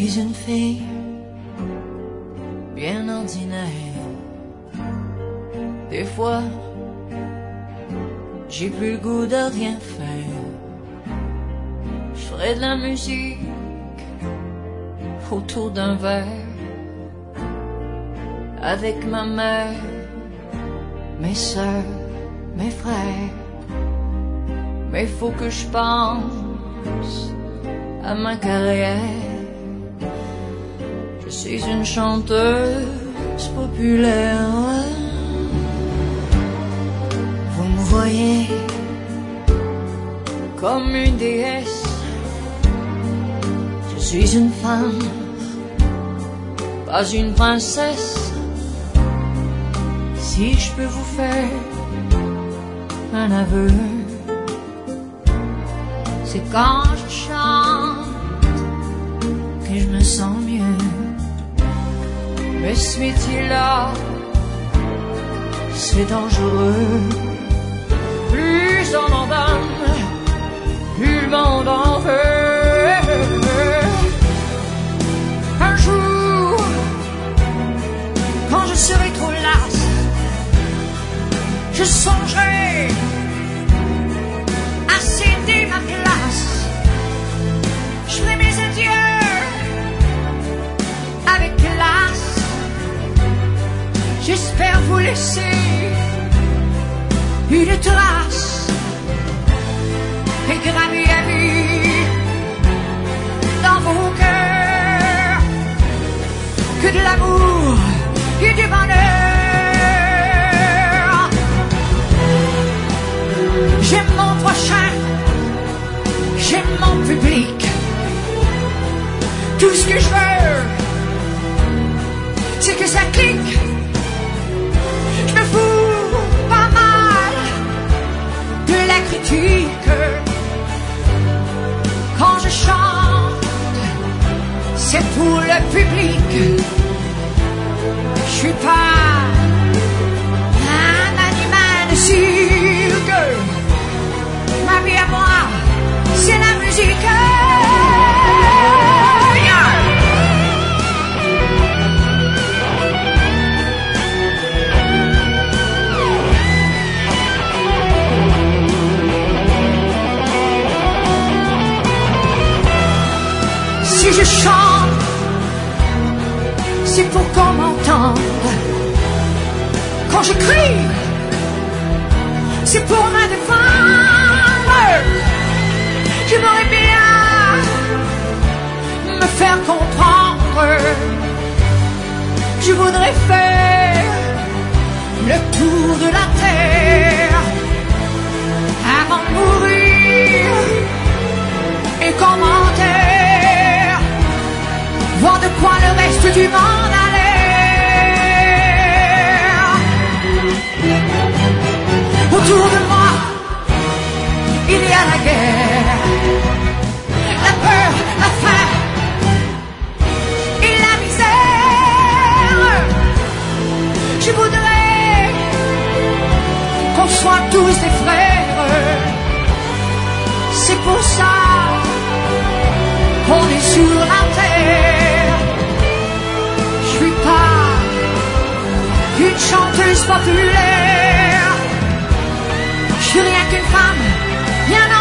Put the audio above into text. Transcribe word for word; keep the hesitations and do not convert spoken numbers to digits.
suis une fille bien ordinaire. Des fois, j'ai plus le goût de rien faire. Je ferais de la musique autour d'un verre avec ma mère, mes sœurs, mes frères. Mais faut que je pense à ma carrière. Je suis une chanteuse populaire. Vous me voyez comme une déesse. Je suis une femme, pas une princesse. Si je peux vous faire un aveu, c'est quand je chante que je me sens mieux. Mais ce métier-là, c'est dangereux. Plus on en donne, plus le monde en veut. Un jour, quand je serai trop lasse, je songerai à céder ma place. Je ferai mes adieux avec classe. J'espère vous laisser une trace et graver à vie dans vos cœurs que de l'amour et du bonheur. J'aime mon prochain, j'aime mon public. Tout ce que je veux, c'est que ça clique. Je me fous pas mal de la critique. Quand je chante, c'est pour le public. Je suis pas un animal de cirque. Ma vie à moi, c'est la musique. Si je chante, c'est pour qu'on m'entende. Quand je crie, c'est pour me défendre. J'aimerais bien me faire comprendre. Je voudrais faire le tour de la terre avant de mourir. Et commentaire, voir de quoi le reste du monde a l'air. Autour de moi, il y a la guerre, la peur, la faim et la misère. Je voudrais qu'on soit tous des frères. C'est pour ça qu'on est sur la terre. Je suis pas une chanteuse populaire. Je suis rien qu'une femme, bien